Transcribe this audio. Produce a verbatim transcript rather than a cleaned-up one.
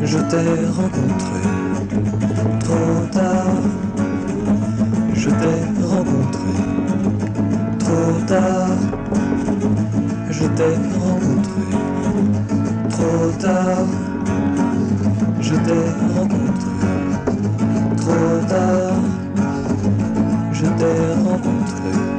Je t'ai rencontré trop tard. Je t'ai rencontré trop tard. Je t'ai rencontré trop tard. Je t'ai rencontré trop tard. Je t'ai rencontré